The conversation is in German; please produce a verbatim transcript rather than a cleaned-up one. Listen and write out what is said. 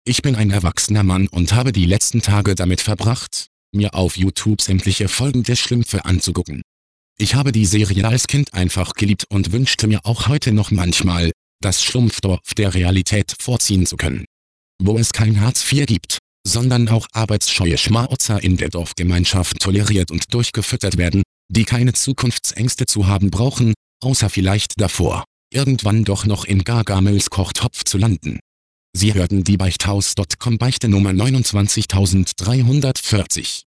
Ich bin ein erwachsener Mann und habe die letzten Tage damit verbracht, mir auf YouTube sämtliche Folgen der Schlümpfe anzugucken. Ich habe die Serie als Kind einfach geliebt und wünschte mir auch heute noch manchmal, das Schlumpfdorf der Realität vorziehen zu können. Wo es kein Hartz vier gibt, sondern auch arbeitsscheue Schmarotzer in der Dorfgemeinschaft toleriert und durchgefüttert werden, die keine Zukunftsängste zu haben brauchen, außer vielleicht davor, irgendwann doch noch in Gargamels Kochtopf zu landen. Sie hörten die Beichthaus Punkt com Beichte Nummer neunundzwanzigtausenddreihundertvierzig.